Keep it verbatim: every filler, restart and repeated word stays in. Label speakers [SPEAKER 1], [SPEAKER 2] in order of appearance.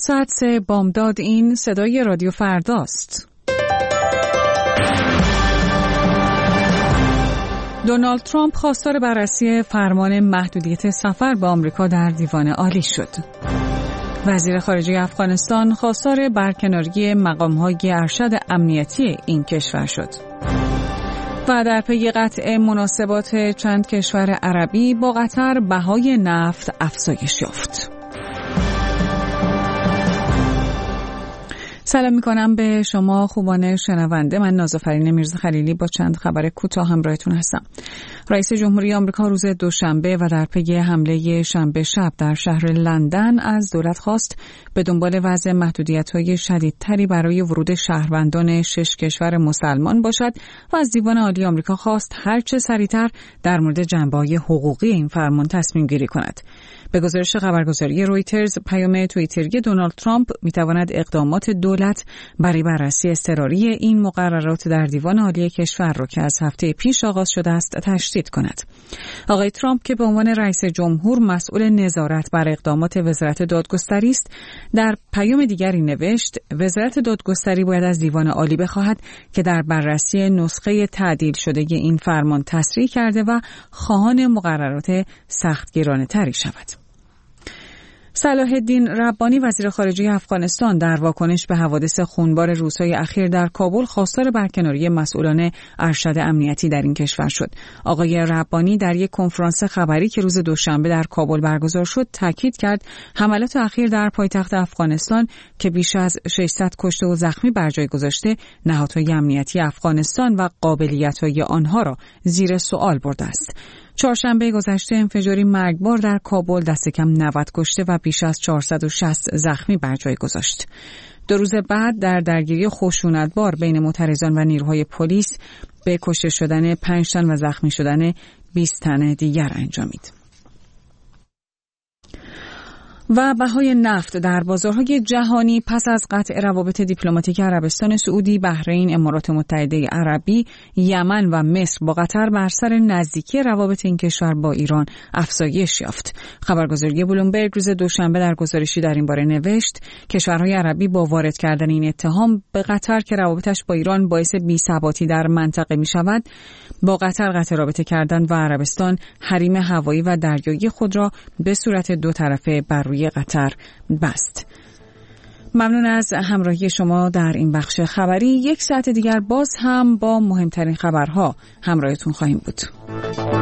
[SPEAKER 1] ساعت سه بامداد. این صدای رادیو فرداست. دونالد ترامپ خواستار بررسی فرمان محدودیت سفر به آمریکا در دیوان عالی شد. وزیر خارجه افغانستان خواستار برکناری مقام‌های ارشد امنیتی این کشور شد. و در پی قطع مناسبات چند کشور عربی با قطر بهای نفت افزایش یافت. سلام میکنم به شما خوبان شنونده. من نازافرین میرزا خلیلی با چند خبر کوتاه همراهتون هستم. رئیس جمهوری آمریکا روز دوشنبه و در پی حمله شنبه شب در شهر لندن از دولت خواست به دنبال وضع محدودیت‌های شدیدتری برای ورود شهروندان شش کشور مسلمان باشد و از دیوان عالی آمریکا خواست هرچه سریعتر در مورد جنبه‌های حقوقی این فرمان تصمیم گیری کند. به گزارش خبرگزاری رویترز، پیام توییتری دونالد ترامپ می‌تواند اقدامات دولت برای بررسی اضطراری این مقررات در دیوان عالی کشور را که از هفته پیش آغاز شده است تشدید کند. آقای ترامپ که به عنوان رئیس جمهور مسئول نظارت بر اقدامات وزارت دادگستری است، در پیام دیگری نوشت وزارت دادگستری باید از دیوان عالی بخواهد که در بررسی نسخه تعدیل شده این فرمان تصریح کرده و خواهان مقررات سختگیرانه تری شود. صلاح الدین ربانی وزیر خارجه افغانستان در واکنش به حوادث خونبار روزهای اخیر در کابل خواستار برکناری مسئولان ارشد امنیتی در این کشور شد. آقای ربانی در یک کنفرانس خبری که روز دوشنبه در کابل برگزار شد تاکید کرد حملات اخیر در پایتخت افغانستان که بیش از ششصد کشته و زخمی بر جای گذاشته نهادهای امنیتی افغانستان و قابلیت‌های آنها را زیر سوال برده است. چهارشنبه گذشته انفجاری مرگبار در کابل دست کم نود کشته و بیش از چهارصد و شصت زخمی بر جای گذاشت. دو روز بعد در درگیری خشونتبار بین معترضان و نیروهای پلیس به کشته شدن پنج تن و زخمی شدن بیست تن دیگر انجامید. و بهای نفت در بازارهای جهانی پس از قطع روابط دیپلماتیک عربستان سعودی، بحرین، امارات متحده عربی، یمن و مصر با قطر بر سر نزدیکی روابط این کشور با ایران افزایش یافت. خبرگزاری بلومبرگ روز دوشنبه در گزارشی در این باره نوشت کشورهای عربی با وارد کردن این اتهام به قطر که روابطش با ایران باعث بی‌ثباتی در منطقه می شود، با قطر قطع رابطه کردن و عربستان حریم هوایی و دریایی خود را به صورت دو طرفه بر روی قطر بست. ممنون از همراهی شما در این بخش خبری. یک ساعت دیگر باز هم با مهمترین خبرها همراهتون خواهیم بود.